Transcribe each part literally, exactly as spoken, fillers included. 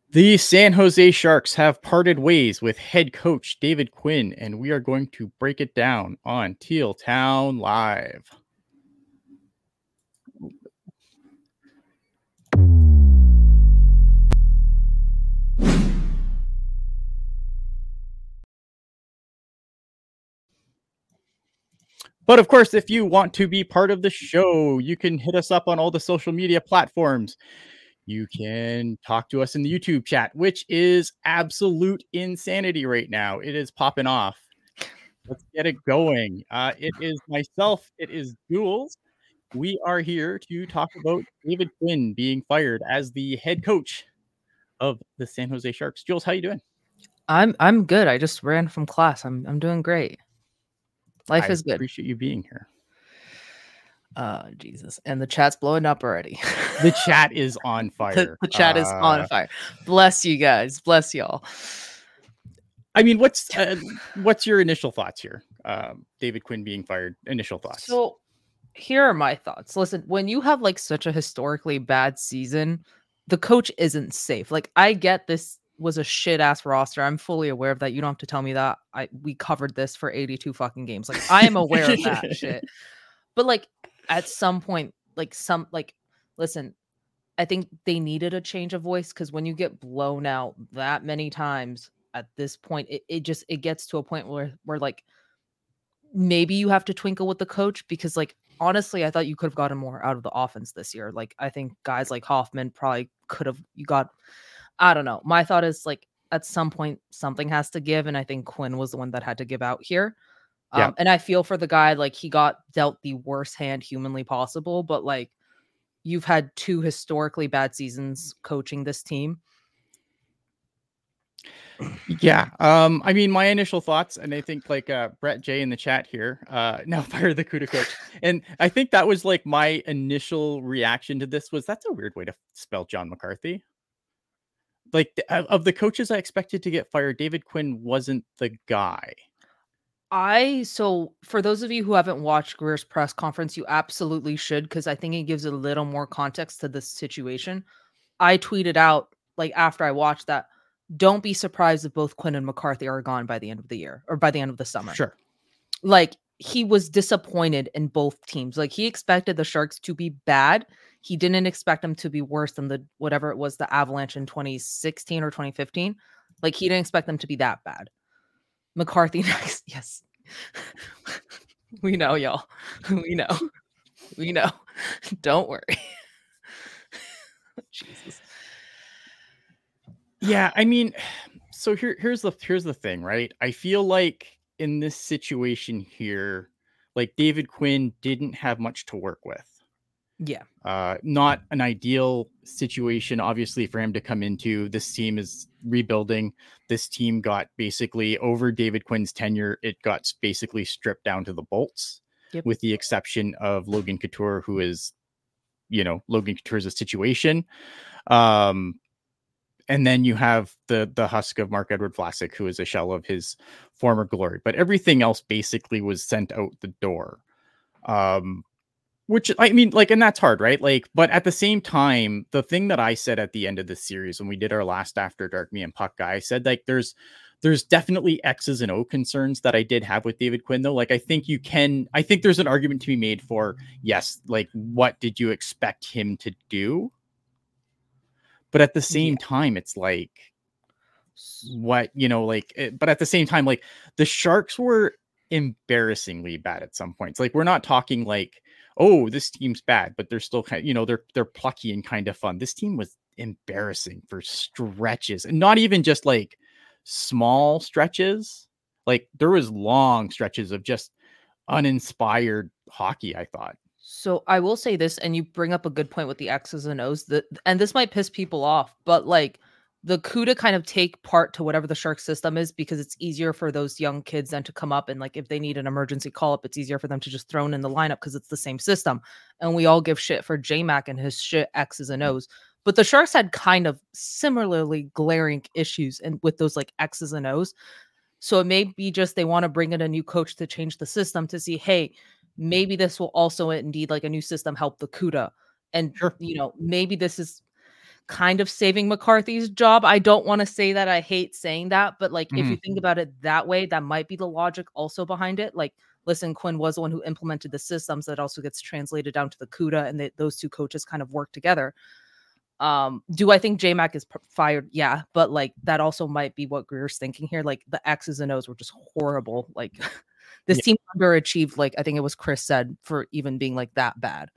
The San Jose Sharks have parted ways with head coach David Quinn, and we are going to break it down on Teal Town Live. But of course, if you want to be part of the show, you can hit us up on all the social media platforms. You can talk to us in the YouTube chat, which is absolute insanity right now. It is popping off. Let's get it going. Uh, it is myself. It is Jules. We are here to talk about David Quinn being fired as the head coach of the San Jose Sharks. Jules, how you doing? I'm I'm good. I just ran from class. I'm I'm doing great. Life I is good. appreciate you being here. Uh, Jesus. And the chat's blowing up already. The chat is on fire. the, the chat uh, is on fire. Bless you guys. Bless y'all. I mean, what's uh, what's your initial thoughts here? Um, David Quinn being fired. Initial thoughts. So here are my thoughts. Listen, when you have like such a historically bad season, the coach isn't safe. Like, I get this was a shit ass roster. I'm fully aware of that. You don't have to tell me that. I we covered this for eighty-two fucking games. Like, I am aware of that shit. But like at some point, like some like listen, I think they needed a change of voice, because when you get blown out that many times at this point, it, it just it gets to a point where where like maybe you have to twinkle with the coach, because like honestly, I thought you could have gotten more out of the offense this year. Like, I think guys like Hoffman probably could have you got I don't know. My thought is like at some point something has to give, and I think Quinn was the one that had to give out here. Um, Yeah. and I feel for the guy, like he got dealt the worst hand humanly possible, but like you've had two historically bad seasons coaching this team. Yeah. Um, I mean, my initial thoughts, and I think like uh Brett J in the chat here, uh, now fire the CUDA coach. And I think that was like my initial reaction to this was that's a weird way to spell John McCarthy. Like the, of the coaches I expected to get fired, David Quinn wasn't the guy. I so for those of you who haven't watched Greer's press conference, you absolutely should, because I think it gives a little more context to this situation. I tweeted out like after I watched that, don't be surprised if both Quinn and McCarthy are gone by the end of the year or by the end of the summer. Sure. Like, he was disappointed in both teams. Like, he expected the Sharks to be bad. He didn't expect them to be worse than the whatever it was, the Avalanche in twenty sixteen or twenty fifteen. Like, he didn't expect them to be that bad. McCarthy next. Yes. We know, y'all. We know. We know. Don't worry. Jesus. Yeah, I mean, so here here's the here's the thing, right? I feel like in this situation here, like David Quinn didn't have much to work with. Yeah. Uh, not an ideal situation, obviously, for him to come into. This team is rebuilding. This team got basically over David Quinn's tenure. It got basically stripped down to the bolts, Yep. with the exception of Logan Couture, who is, you know, Logan Couture's a situation. Um, and then you have the the husk of Marc-Edouard Vlasic, who is a shell of his former glory. But everything else basically was sent out the door. Um, Which, I mean, like, and that's hard, right? Like, but at the same time, the thing that I said at the end of the series when we did our last After Dark, me and Puck guy, I said, like, there's there's definitely X's and O concerns that I did have with David Quinn, though. Like, I think you can, I think there's an argument to be made for, yes, like, what did you expect him to do? But at the same yeah. time, it's like, what, you know, like, it, but at the same time, like, the Sharks were embarrassingly bad at some points. Like, we're not talking like, oh, this team's bad, but they're still kind of, you know, they're they're plucky and kind of fun. This team was embarrassing for stretches, and not even just like small stretches. Like, there was long stretches of just uninspired hockey, I thought. So I will say this, and you bring up a good point with the X's and O's, that, and this might piss people off, but like the CUDA kind of take part to whatever the Shark system is, because it's easier for those young kids then to come up, and like if they need an emergency call up, it's easier for them to just throw in the lineup because it's the same system. And we all give shit for J-Mac and his shit X's and O's, but the Sharks had kind of similarly glaring issues and with those like X's and O's. So it may be just they want to bring in a new coach to change the system to see, hey, maybe this will also indeed, like a new system, help the CUDA. And, sure. you know, maybe this is kind of saving McCarthy's job. I don't want to say that. I hate saying that, but like Mhm. if you think about it that way, that might be the logic also behind it. Like, listen, Quinn was the one who implemented the systems that also gets translated down to the CUDA, and they, those two coaches kind of work together. Um, do I think J Mac is p- fired? Yeah, but like that also might be what Greer's thinking here. Like the X's and O's were just horrible. Like this Yeah. team underachieved. Like I think it was Chris said, for even being like that bad.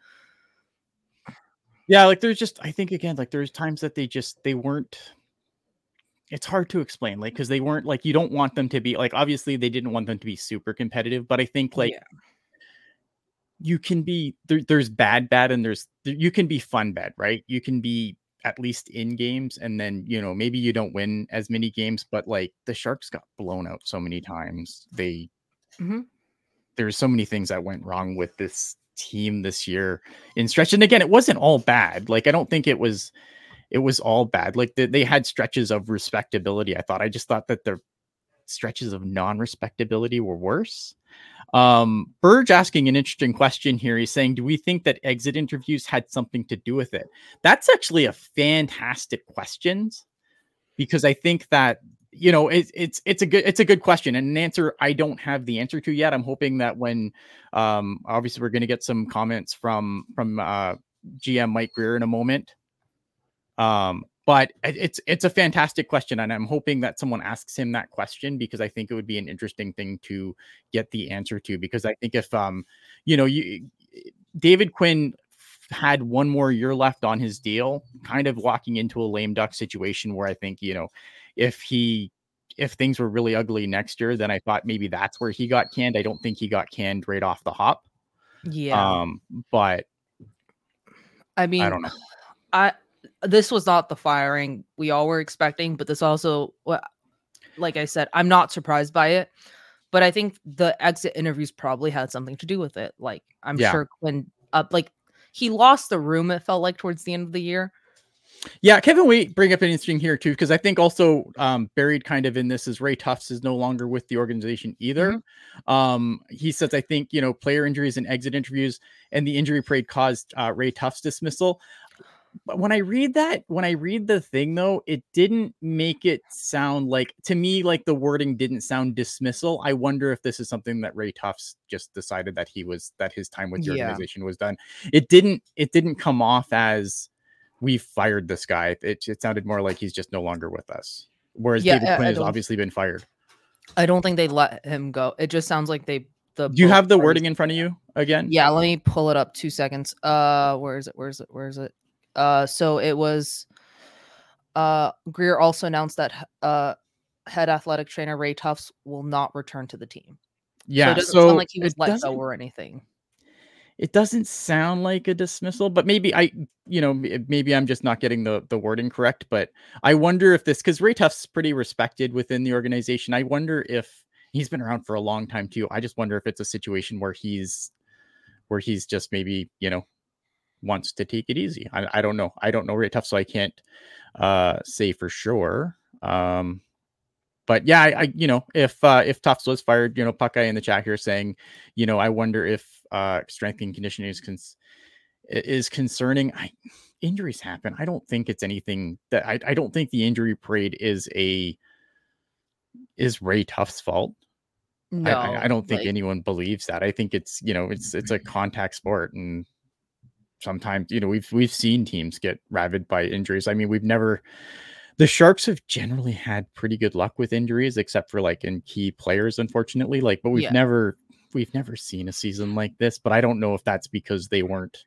Yeah, like there's just I think again, like there's times that they just they weren't. It's hard to explain, like because they weren't like you don't want them to be like obviously they didn't want them to be super competitive, but I think like Yeah. you can be there, there's bad bad and there's you can be fun bad, right? You can be at least in games and then you know maybe you don't win as many games, but like the Sharks got blown out so many times. They Mhm. there's so many things that went wrong with this team this year in stretch. And again, it wasn't all bad. Like I don't think it was it was all bad. Like the, they had stretches of respectability. I thought I just thought that the stretches of non-respectability were worse. Um, Burge asking an interesting question here. He's saying, do we think that exit interviews had something to do with it? That's actually a fantastic question because I think that, you know, it, it's, it's a good, it's a good question and an answer I don't have the answer to yet. I'm hoping that when, um, obviously we're going to get some comments from, from, uh, G M Mike Greer in a moment. Um, but it's it's a fantastic question, and I'm hoping that someone asks him that question because I think it would be an interesting thing to get the answer to. Because I think if um, you know, you David Quinn had one more year left on his deal, kind of walking into a lame duck situation where I think you know, if he if things were really ugly next year, then I thought maybe that's where he got canned. I don't think he got canned right off the hop. Yeah. Um, but I mean, I don't know. I this was not the firing we all were expecting, but this also, well, like I said, I'm not surprised by it. But I think the exit interviews probably had something to do with it. Like I'm Yeah. sure Quinn, uh, like he lost the room. It felt like towards the end of the year. Yeah, Kevin Waite bring up an interesting here too, because I think also um, buried kind of in this is Ray Tufts is no longer with the organization either. Mm-hmm. Um, he says, I think, you know, player injuries and exit interviews and the injury parade caused uh, Ray Tufts dismissal. But when I read that, when I read the thing though, it didn't make it sound like, to me, like the wording didn't sound dismissal. I wonder if this is something that Ray Tufts just decided that he was, that his time with the Yeah. organization was done. It didn't, it didn't come off as, we fired this guy. It, it sounded more like he's just no longer with us. Whereas Yeah, David I, Quinn I has don't- obviously been fired. I don't think they let him go. It just sounds like they. The Do you both have the parties- wording in front of you again? Yeah, let me pull it up. Two seconds. Uh, where is it? Where is it? Where is it? Uh, so it was. Uh, Greer also announced that uh, head athletic trainer Ray Tufts will not return to the team. Yeah. So it doesn't so sound like he was it let doesn't- go or anything. It doesn't sound like a dismissal, but maybe I, you know, m- maybe I'm just not getting the, the wording correct, but I wonder if this, because Ray Tufts is pretty respected within the organization. I wonder if he's been around for a long time too. I just wonder if it's a situation where he's, where he's just maybe, you know, wants to take it easy. I, I don't know. I don't know Ray Tufts, so I can't uh, say for sure. Um, But yeah, I, I you know, if uh, if Tufts was fired, you know, Puckeye in the chat here saying, you know, I wonder if uh, strength and conditioning is cons- is concerning. I, injuries happen. I don't think it's anything that I, I don't think the injury parade is a is Ray Tufts' fault. No, I, I, I don't think like, anyone believes that. I think it's you know it's it's a contact sport, and sometimes you know we've we've seen teams get ravaged by injuries. I mean, we've never. The Sharks have generally had pretty good luck with injuries, except for like in key players, unfortunately. Like, but we've Yeah. never we've never seen a season like this. But I don't know if that's because they weren't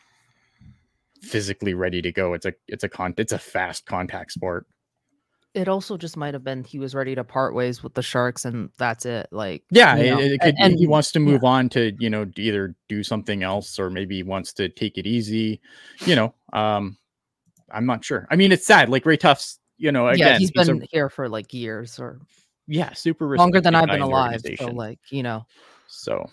physically ready to go. It's a it's a con it's a fast contact sport. It also just might have been he was ready to part ways with the Sharks, and that's it. Like, Yeah, you it, know, it could. and, He wants to move yeah. on to you know either do something else or maybe he wants to take it easy. You know, um, I'm not sure. I mean, it's sad. Like Ray Tufts, you know, again, yeah, he's he's been a, here for like years or yeah, super longer than respected I've guy been in the alive. So, organization. like, you know, So,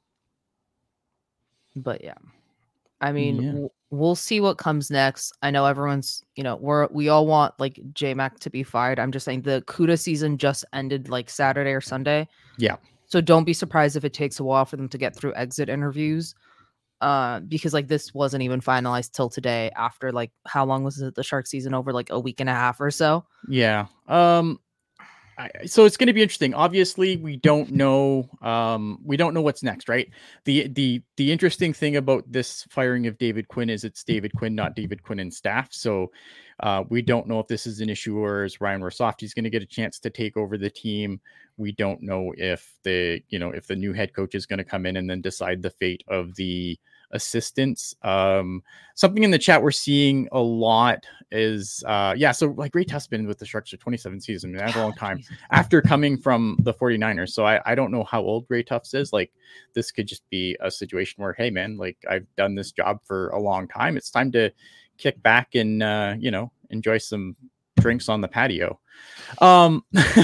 but yeah, I mean, Yeah. w- we'll see what comes next. I know everyone's, you know, we're we all want like J Mac to be fired. I'm just saying the CUDA season just ended like Saturday or Sunday. yeah. So don't be surprised if it takes a while for them to get through exit interviews. Uh, because like this wasn't even finalized till today after like how long was it the Shark season over like a week and a half or so? Yeah. Um I, so it's going to be interesting. Obviously, we don't know. Um, we don't know what's next, right? The the the interesting thing about this firing of David Quinn is it's David Quinn, not David Quinn and staff. So uh, we don't know if this is an issue or is Ryan Rosofsky going to get a chance to take over the team. We don't know if the you know if the new head coach is going to come in and then decide the fate of the assistants. Um, something in the chat we're seeing a lot is uh yeah, so like Ray Tuff's been with the Sharks for twenty-seven seasons. I mean, that's a long time after coming from the 49ers. So I, I don't know how old Ray Tuff is. Like this could just be a situation where, hey man, like I've done this job for a long time. It's time to kick back and uh, you know, enjoy some drinks on the patio. Um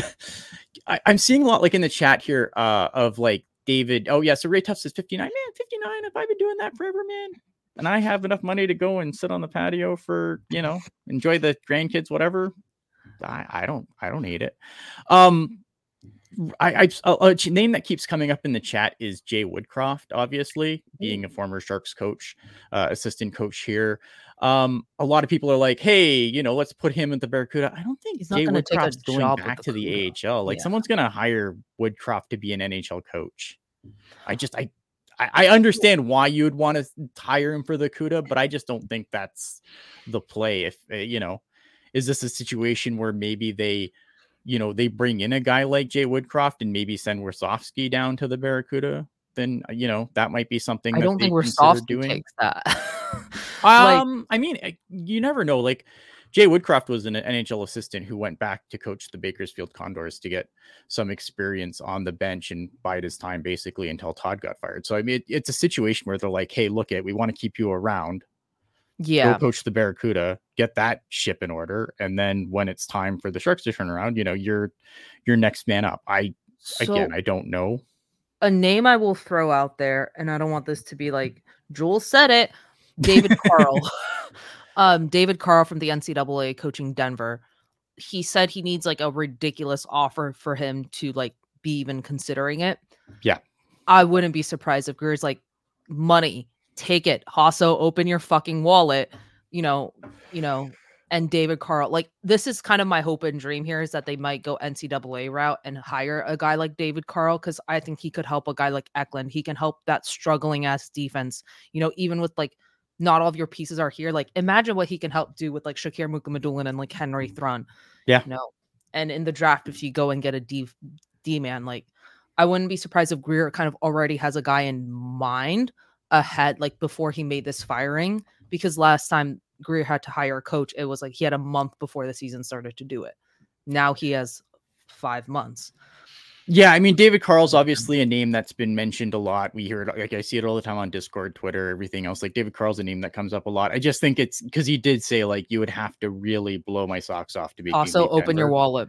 I, I'm seeing a lot like in the chat here uh of like David. Oh yeah, so Ray Tuff says fifty-nine. Man, fifty-nine. Have I been doing that forever, man? And I have enough money to go and sit on the patio for, you know, enjoy the grandkids, whatever. I, I don't, I don't hate it. Um, I, I a, a name that keeps coming up in the chat is Jay Woodcroft, obviously being a former Sharks coach, uh, assistant coach here. Um, a lot of people are like, hey, you know, let's put him at the Barracuda. I don't think He's Jay not going to take a Woodcroft's going job back with to the the Cuda. A H L. Like Yeah. someone's going to hire Woodcroft to be an N H L coach. I just, I, I understand why you would want to hire him for the Cuda, but I just don't think that's the play. If uh, you know, is this a situation where maybe they, you know, they bring in a guy like Jay Woodcroft and maybe send Wersofsky down to the Barracuda? Then you know that might be something I that don't they think consider Rosofsky doing. takes that. Like, um, I mean, you never know. Like Jay Woodcroft was an N H L assistant who went back to coach the Bakersfield Condors to get some experience on the bench and bide his time basically until Todd got fired. So I mean, it, it's a situation where they're like, "Hey, look, it, we want to keep you around. Yeah, go coach the Barracuda, get that ship in order, and then when it's time for the Sharks to turn around, you know, you're you're next man up." I so, again, I don't know. A name I will throw out there, and I don't want this to be like Jules said it. David Carl. Um, David Carl from the N C double A coaching Denver. He said he needs like a ridiculous offer for him to like be even considering it. Yeah. I wouldn't be surprised if Greer's like, money, take it. Hasso, open your fucking wallet, you know, you know, and David Carl. Like, this is kind of my hope and dream here is that they might go N C double A route and hire a guy like David Carl, because I think he could help a guy like Eklund. He can help that struggling ass defense, you know, even with like not all of your pieces are here. Like, imagine what he can help do with like Shakir Mukhamadullin and like Henry Thrun. Yeah. You know, and in the draft, if you go and get a D D man, like I wouldn't be surprised if Greer kind of already has a guy in mind ahead, like before he made this firing, because last time Greer had to hire a coach, it was like he had a month before the season started to do it. Now he has five months. Yeah, I mean, David Carl's obviously a name that's been mentioned a lot. We hear it, like I see it all the time on Discord, Twitter, everything else. Like David Carl's a name that comes up a lot. I just think it's because he did say like you would have to really blow my socks off to be. Also, open your wallet.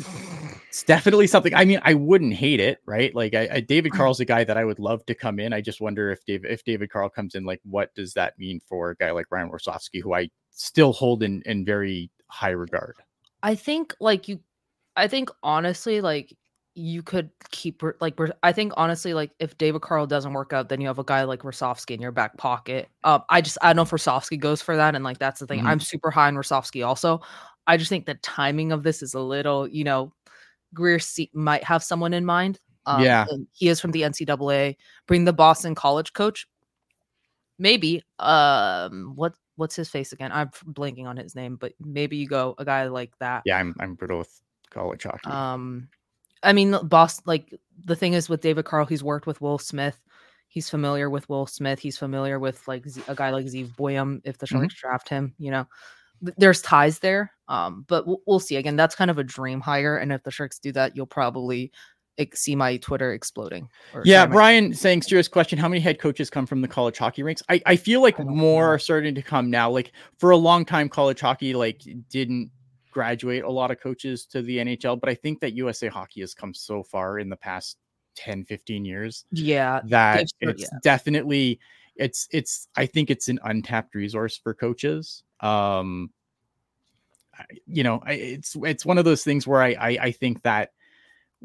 It's definitely something. I mean, I wouldn't hate it, right? Like, I, I David Carl's a guy that I would love to come in. I just wonder if David, if David Carl comes in, like, what does that mean for a guy like Ryan Warsofsky, who I still hold in in very high regard? I think, like you, I think honestly, like you could keep like I think honestly, like if David Carl doesn't work out, then you have a guy like Rosofsky in your back pocket. Um, I just I don't know if Rosofsky goes for that, and like that's the thing. Mm-hmm. I'm super high on Rosofsky also. I just think the timing of this is a little, you know, Greer might have someone in mind. Um, yeah, he is from the N C double A. Bring the Boston College coach, maybe. Um, what what's his face again? I'm blanking on his name, but maybe you go a guy like that. Yeah, I'm I'm brutal with college hockey. Um, I mean, boss. Like the thing is with David Carl, he's worked with Will Smith. He's familiar with Will Smith. He's familiar with like a guy like Zeev Boyum if the Sharks mm-hmm. draft him. You know. There's ties there, um, but we'll, we'll see. Again, that's kind of a dream hire, and if the Sharks do that, you'll probably ex- see my Twitter exploding. Or yeah, Brian my- saying, serious question, how many head coaches come from the college hockey ranks? I, I feel like I more know. are starting to come now. Like, for a long time, college hockey like didn't graduate a lot of coaches to the N H L, but I think that U S A Hockey has come so far in the past ten, fifteen years. Yeah. That it's yeah. definitely, it's, it's, I think it's an untapped resource for coaches. Um, you know, it's, it's one of those things where I, I, I think that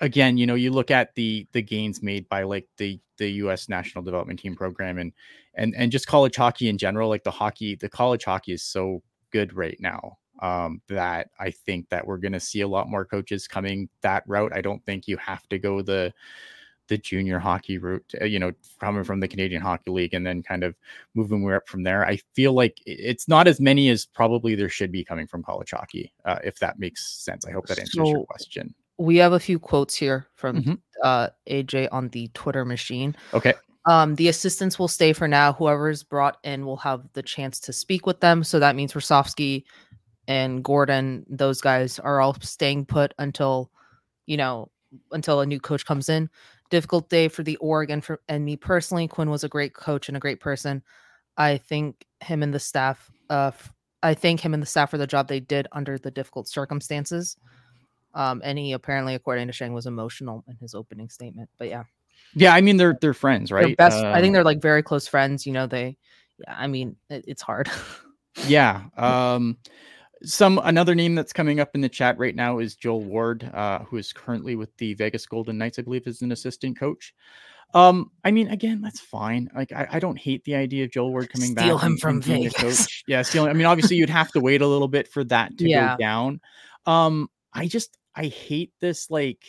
again, you know, you look at the the gains made by like the the U S National Development Team program and and and just college hockey in general, like the hockey, the college hockey is so good right now um, that I think that we're going to see a lot more coaches coming that route. I don't think you have to go the the junior hockey route, you know, coming from the Canadian Hockey League and then kind of moving way up from there. I feel like it's not as many as probably there should be coming from college hockey, uh, if that makes sense. I hope that answers So your question. we have a few quotes here from Mm-hmm. uh, A J on the Twitter machine. Okay. Um, the assistants will stay for now. Whoever's brought in will have the chance to speak with them. So that means Rosofsky and Gordon, those guys are all staying put until, you know, until a new coach comes in. Difficult day for the org and for and me personally. Quinn was a great coach and a great person. I think him and the staff, uh, f- I thank him and the staff for the job they did under the difficult circumstances. Um, and he apparently, according to Sheng, was emotional in his opening statement. But yeah. Yeah, I mean they're they're friends, right? They're best. Um, I think they're like very close friends. You know, they. Yeah, I mean, it, it's hard. yeah. Um, some another name that's coming up in the chat right now is Joel Ward, uh, who is currently with the Vegas Golden Knights, I believe, as an assistant coach. Um, I mean, again, that's fine. Like, I, I don't hate the idea of Joel Ward coming Steal back him and, from and being a Vegas. coach. Yeah, stealing. I mean, obviously, you'd have to wait a little bit for that to Yeah. go down. Um, I just I hate this. Like,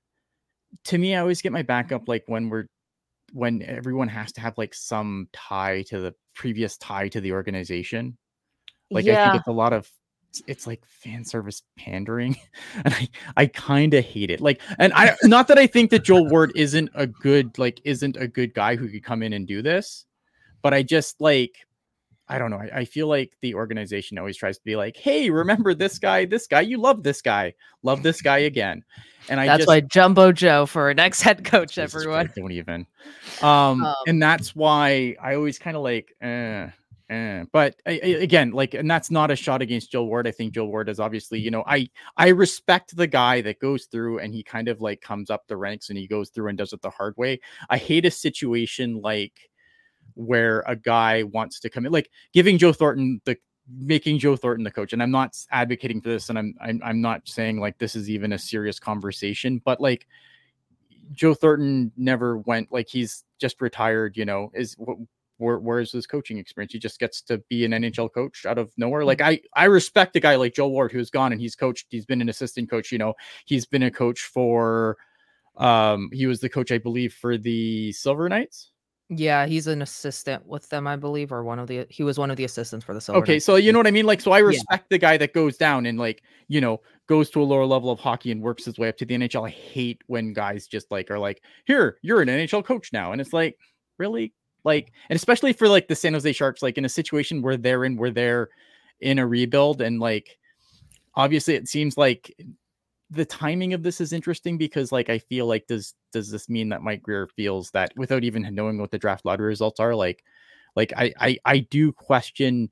to me, I always get my back up like when we're when everyone has to have like some tie to the previous tie to the organization. Like, I think Yeah. it's a lot of it's like fan service pandering, and I I kind of hate it. Like, and I not that I think that Joel Ward isn't a good like isn't a good guy who could come in and do this, but I just like I don't know. I, I feel like the organization always tries to be like, hey, remember this guy, this guy, you love this guy, love this guy again. And I That's just why Jumbo Joe for our next head coach, Jesus everyone. Christ, don't even. Um, Um, and that's why I always kind of like, eh, eh. But I, I, again, like, and that's not a shot against Joel Ward. I think Joel Ward is obviously, you know, I I respect the guy that goes through and he kind of like comes up the ranks and he goes through and does it the hard way. I hate a situation like where a guy wants to come in, like giving Joe Thornton the making Joe Thornton the coach. And I'm not advocating for this, and I'm I'm I'm not saying like this is even a serious conversation, but like Joe Thornton never went, like he's just retired, you know, is where where's his coaching experience? He just gets to be an N H L coach out of nowhere. Like I I respect a guy like Joe Ward who's gone and he's coached, he's been an assistant coach, you know, he's been a coach for um he was the coach, I believe, for the Silver Knights. Yeah, he's an assistant with them, I believe, or one of the he was one of the assistants for the Silver Okay, Knights. so you know what I mean? Like, so I respect yeah. the guy that goes down and like, you know, goes to a lower level of hockey and works his way up to the N H L. I hate when guys just like are like, here, you're an N H L coach now. And it's like, really? Like, and especially for like the San Jose Sharks, like in a situation where they're in, where they're in a rebuild. And like, obviously it seems like the timing of this is interesting because like I feel like does does this mean that Mike Grier feels that without even knowing what the draft lottery results are, like like I I, I do question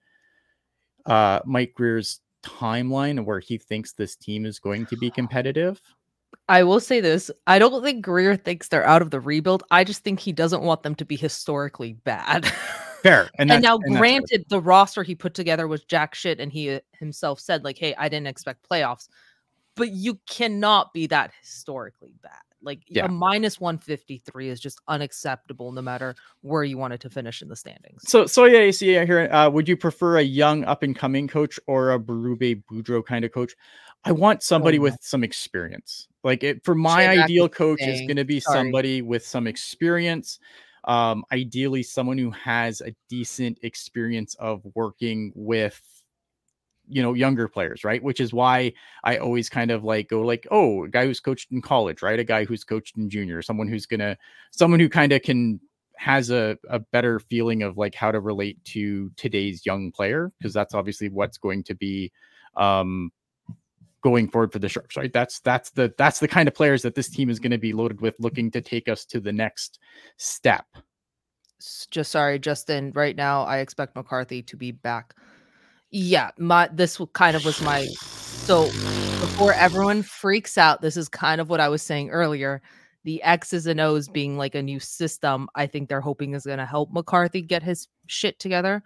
uh Mike Grier's timeline where he thinks this team is going to be competitive. I will say this. I don't think Grier thinks they're out of the rebuild. I just think he doesn't want them to be historically bad. Fair. And, and now, and granted, the roster he put together was jack shit, and he himself said, like, hey, I didn't expect playoffs. But you cannot be that historically bad. Like yeah. a minus one fifty-three is just unacceptable no matter where you wanted to finish in the standings. So, so yeah, you see here, uh, would you prefer a young up and coming coach or a Berube Boudreau kind of coach? I want somebody oh, with some experience. Like it for my Shit, ideal coach is going to be Sorry. somebody with some experience. Um, ideally someone who has a decent experience of working with, you know, younger players, right? Which is why I always kind of like go like, oh, a guy who's coached in college, right? A guy who's coached in junior, someone who's going to, someone who kind of can, has a, a better feeling of like how to relate to today's young player. Cause that's obviously what's going to be um, going forward for the Sharks, right? That's, that's the, that's the kind of players that this team is going to be loaded with, looking to take us to the next step. Just sorry, Justin, right now, I expect McCarthy to be back. Yeah, my this kind of was my so before everyone freaks out, this is kind of what I was saying earlier. The X's and O's being like a new system, I think they're hoping is going to help McCarthy get his shit together.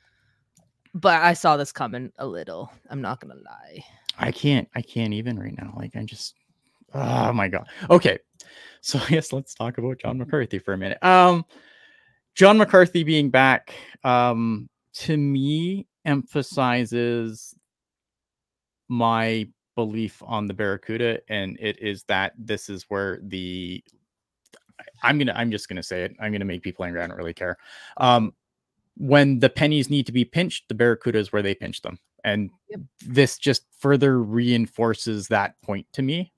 But I saw this coming a little. I'm not going to lie. I can't. I can't even right now. Like I just, Oh my god. Okay. So I guess let's talk about John McCarthy for a minute. Um, John McCarthy being back, um, to me emphasizes my belief on the Barracuda, and it is that this is where the I'm gonna I'm just gonna say it. I'm gonna make people angry. I don't really care. Um, when the pennies need to be pinched, the Barracuda is where they pinch them, and Yep. this just further reinforces that point to me.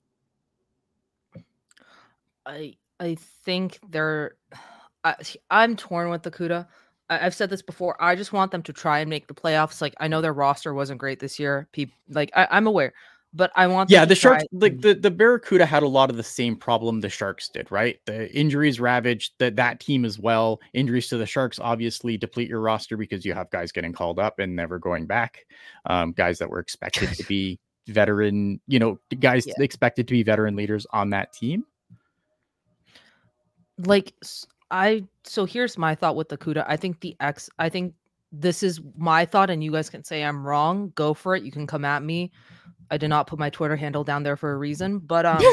I I think they're I, I'm torn with the CUDA. I, I've said this before. I just want them to try and make the playoffs. Like I know their roster wasn't great this year. People like I, I'm aware, but I want them Yeah, to the try Sharks, like the, the Barracuda had a lot of the same problem the Sharks did, right? The injuries ravaged that that team as well. Injuries to the Sharks obviously deplete your roster because you have guys getting called up and never going back. Um, guys that were expected to be veteran, you know, guys Yeah. expected to be veteran leaders on that team. Like s- I so here's my thought with the CUDA. I think the X I think this is my thought and you guys can say I'm wrong. Go for it. You can come at me. I did not put my Twitter handle down there for a reason, but um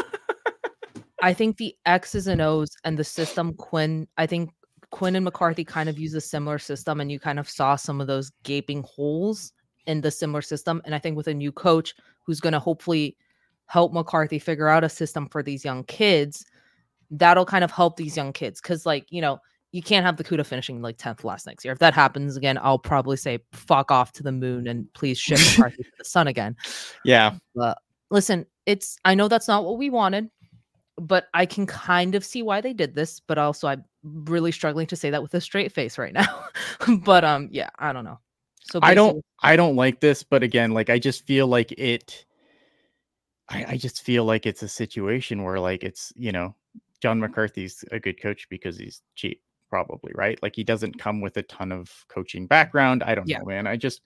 I think the X's and O's and the system Quinn, I think Quinn and McCarthy kind of use a similar system and you kind of saw some of those gaping holes in the similar system. And I think with a new coach who's going to hopefully help McCarthy figure out a system for these young kids, that'll kind of help these young kids. Cause like, you know, you can't have the CUDA finishing like tenth last next year. If that happens again, I'll probably say fuck off to the moon and please ship McCarthy to the sun again. Yeah. But listen, it's I know that's not what we wanted, but I can kind of see why they did this. But also, I'm really struggling to say that with a straight face right now. But um, yeah, I don't know. So I don't basically- I don't like this, but again, like I just feel like it I, I just feel like it's a situation where like it's, you know, John McCarthy's a good coach because he's cheap, probably, right? Like he doesn't come with a ton of coaching background. I don't Yeah. know, man. I just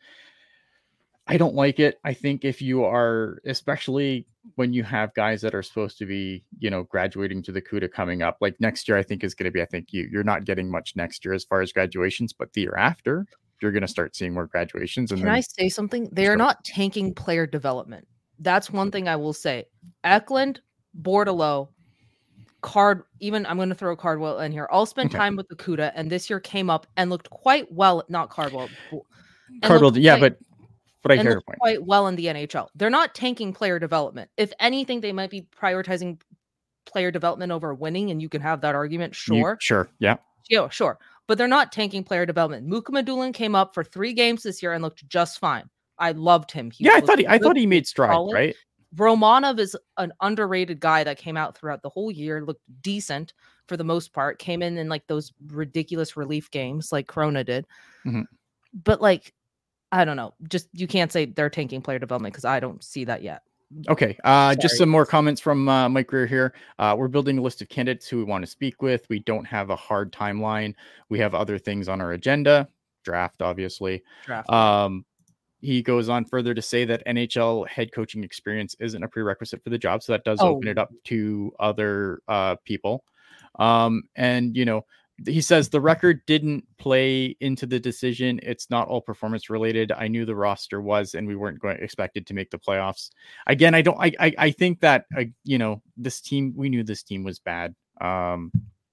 I don't like it. I think if you are, especially when you have guys that are supposed to be, you know, graduating to the CUDA coming up, like next year, I think is going to be, I think you, you're not getting much next year as far as graduations, but the year after, you're going to start seeing more graduations. And Can then I say something? They are Sure. not tanking player development. That's one thing I will say. Eklund, Bordeleau, Card, even I'm going to throw Cardwell in here. All spent Okay. time with the CUDA, and this year came up and looked quite well. Not Cardwell, and Cardwell, looked yeah, quite- but but I and hear your looked point. quite well in the N H L. They're not tanking player development. If anything, they might be prioritizing player development over winning, and you can have that argument. You- Sure, sure, yeah. yeah, sure. But they're not tanking player development. Muka Madulin came up for three games this year and looked just fine. I loved him. He Yeah, I was thought he, I good, thought he was made strides, solid. right? Romanov is an underrated guy that came out throughout the whole year, looked decent for the most part, came in in like those ridiculous relief games like Corona did. Mhm. But like, I don't know, just you can't say they're tanking player development because I don't see that yet. Okay, uh, just Sorry. some more comments from uh, Mike Greer here. Uh, we're building a list of candidates who we want to speak with. We don't have a hard timeline. We have other things on our agenda. Draft, obviously. Draft. Um, he goes on further to say that N H L head coaching experience isn't a prerequisite for the job, so that does Oh. open it up to other uh, people. Um, and you know, he says the record didn't play into the decision. It's not all performance related. I knew the roster was, and we weren't going expected to make the playoffs. Again, I don't. I I, I think that uh, you know, this team. We knew this team was bad. Um,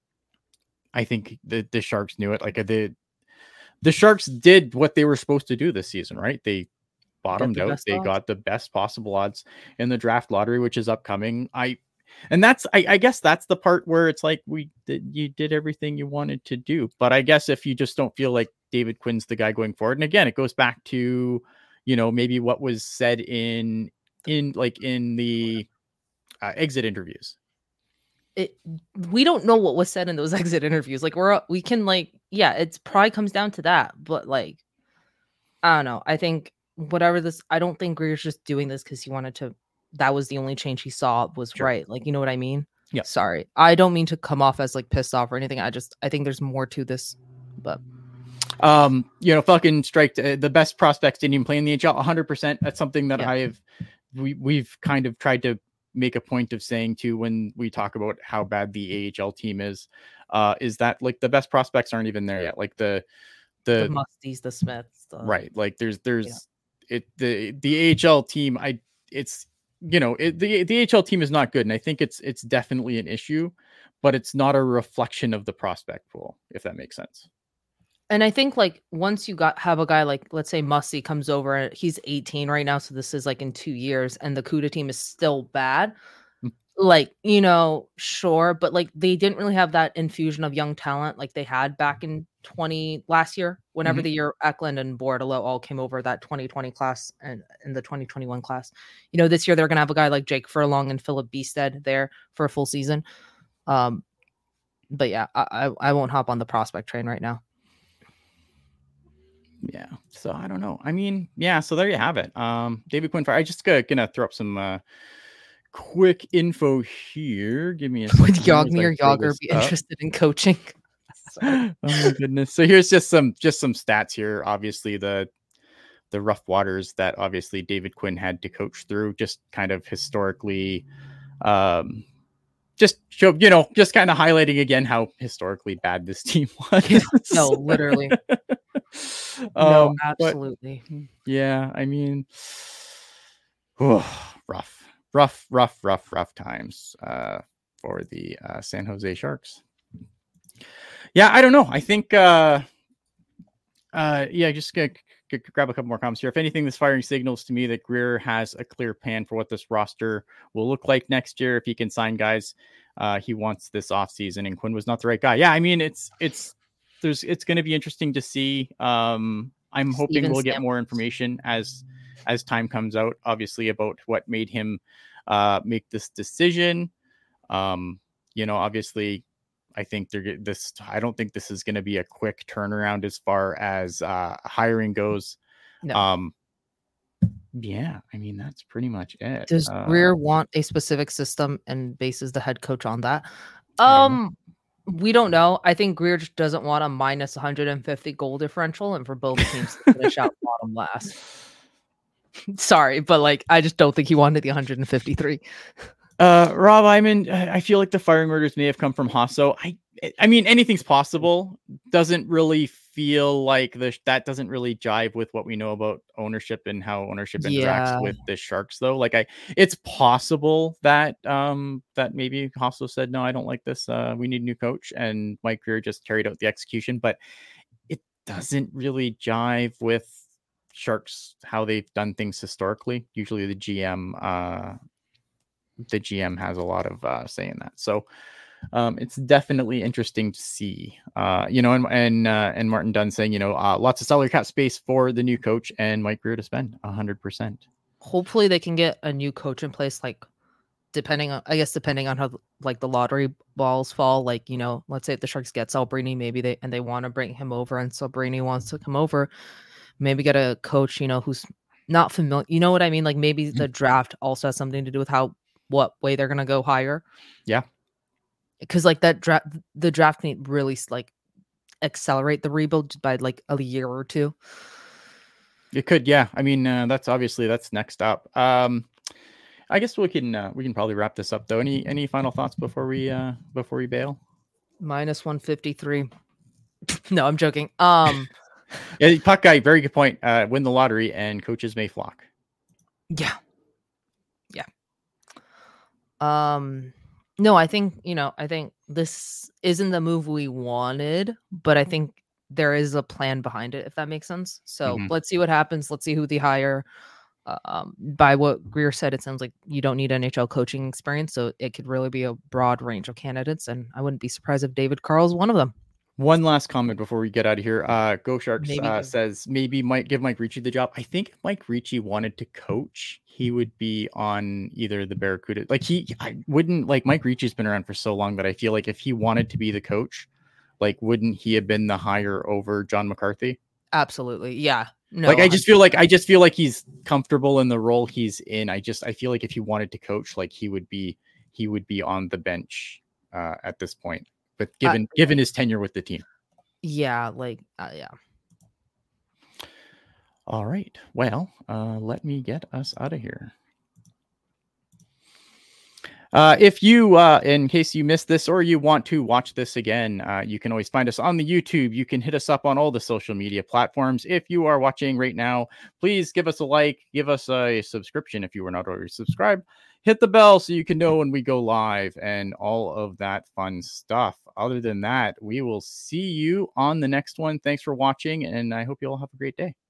I think the the Sharks knew it. Like the the Sharks did what they were supposed to do this season, right? They bottomed the out. best They odds. got the best possible odds in the draft lottery, which is upcoming. I. And that's, I, I guess that's the part where it's like, we did, you did everything you wanted to do. But I guess if you just don't feel like David Quinn's the guy going forward, and again, it goes back to, you know, maybe what was said in, in like in the uh, exit interviews. It, we don't know what was said in those exit interviews. Like we're, we can like, yeah, it's probably comes down to that. But like, I don't know. I think whatever this, I don't think Greer's just doing this because he wanted to, that was the only change he saw was Sure. right. Like, you know what I mean? Yeah. Sorry. I don't mean to come off as like pissed off or anything. I just, I think there's more to this, but. Um, you know, Falcon Strike, uh, the best prospects didn't even play in the N H L one hundred percent. That's something that Yeah. I have, we, we've kind of tried to make a point of saying too, when we talk about how bad the A H L team is, uh, is that like the best prospects aren't even there yet. Like the, the, The Musties, the Smiths. The, right. Like there's, there's yeah. it, the, the A H L team, I, it's, you know, it, the the A H L team is not good, and I think it's it's definitely an issue, but it's not a reflection of the prospect pool, if that makes sense. And I think like once you got have a guy like let's say Mussy comes over, he's eighteen right now, so this is like in two years, and the CUDA team is still bad. Mm. Like, you know, sure, but like they didn't really have that infusion of young talent like they had back in twenty last year, whenever Mhm. the year Eklund and Bordeleau all came over that twenty twenty class and in the twenty twenty-one class. You know, this year they're gonna have a guy like Jake Furlong and Philip Beestead there for a full season. Um, but yeah, I, I I won't hop on the prospect train right now. Yeah, so I don't know. I mean, yeah, so there you have it. Um, David Quinn. I just gonna, gonna throw up some uh, quick info here. Give me a second. Would here as I Yagmir throw Yager this be up. interested in coaching? Oh my goodness. So here's just some just some stats here. Obviously, the the rough waters that obviously David Quinn had to coach through, just kind of historically, um, just show, you know, just kind of highlighting again how historically bad this team was. Yeah, no, literally. um, no, but absolutely. yeah, I mean, oh, rough, rough, rough, rough, rough times uh, for the uh, San Jose Sharks. Yeah, I don't know. I think, uh, uh, yeah, just gonna g- grab a couple more comments here. If anything, this firing signals to me that Greer has a clear plan for what this roster will look like next year. If he can sign guys uh, he wants this offseason, and Quinn was not the right guy. Yeah, I mean, it's it's there's it's going to be interesting to see. Um, I'm hoping Steven we'll get Stamkos. more information as as time comes out, obviously, about what made him uh, make this decision. Um, you know, obviously, I think they're this. I don't think this is going to be a quick turnaround as far as uh, hiring goes. No. Um, yeah, I mean that's pretty much it. Does Uh, Greer want a specific system and bases the head coach on that? I don't know. Um, we don't know. I think Greer just doesn't want a minus one hundred fifty goal differential and for both teams to finish out bottom last. Sorry, but like I just don't think he wanted the one hundred fifty-three. Uh, Rob Iman, I feel like the firing orders may have come from Hasso. I, I mean, anything's possible. Doesn't really feel like the that doesn't really jive with what we know about ownership and how ownership interacts Yeah. with the Sharks, though. Like, I, it's possible that um that maybe Hasso said, no, I don't like this. Uh, we need a new coach, and Mike Greer just carried out the execution, but it doesn't really jive with Sharks how they've done things historically. Usually, the G M uh. the G M has a lot of uh, say in that. So um, it's definitely interesting to see, uh, you know, and and uh, and Martin Dunn saying, you know, uh, lots of salary cap space for the new coach and Mike Greer to spend a hundred percent. Hopefully they can get a new coach in place, like depending on, I guess, depending on how like the lottery balls fall. Like, you know, let's say if the Sharks get Celebrini, maybe they and they want to bring him over, and Celebrini wants to come over, maybe get a coach, you know, who's not familiar. You know what I mean? Like maybe the draft also has something to do with how what way they're gonna go higher. Yeah, because like that draft, the draft can really like accelerate the rebuild by like a year or two. It could. Yeah, I mean, uh, that's obviously that's next up. Um, I guess we can uh, we can probably wrap this up though. Any any final thoughts before we uh, before we bail? Minus one fifty-three. No, I'm joking. Um, yeah, puck guy, very good point. Uh, win the lottery and coaches may flock. Yeah, yeah. Um, no, I think you know. I think this isn't the move we wanted, but I think there is a plan behind it. If that makes sense. So Mhm. let's see what happens. Let's see who they hire. Um, by what Greer said, it sounds like you don't need N H L coaching experience, so it could really be a broad range of candidates, and I wouldn't be surprised if David Carl is one of them. One last comment before we get out of here. Uh, Go Sharks Maybe uh, give- says maybe might give Mike Ricci the job. I think if Mike Ricci wanted to coach, he would be on either the Barracuda. Like he, I wouldn't like Mike Ricci's been around for so long that I feel like if he wanted to be the coach, like wouldn't he have been the hire over John McCarthy? Absolutely, yeah. No, like I just feel like I just feel like he's comfortable in the role he's in. I just I feel like if he wanted to coach, like he would be he would be on the bench uh, at this point. But given uh, given his tenure with the team, yeah, like uh, yeah. All right. Well, uh, let me get us out of here. Uh, if you, uh, in case you missed this or you want to watch this again, uh, you can always find us on the YouTube. You can hit us up on all the social media platforms. If you are watching right now, please give us a like, give us a subscription if you were not already subscribed. Hit the bell so you can know when we go live and all of that fun stuff. Other than that, we will see you on the next one. Thanks for watching, and I hope you all have a great day.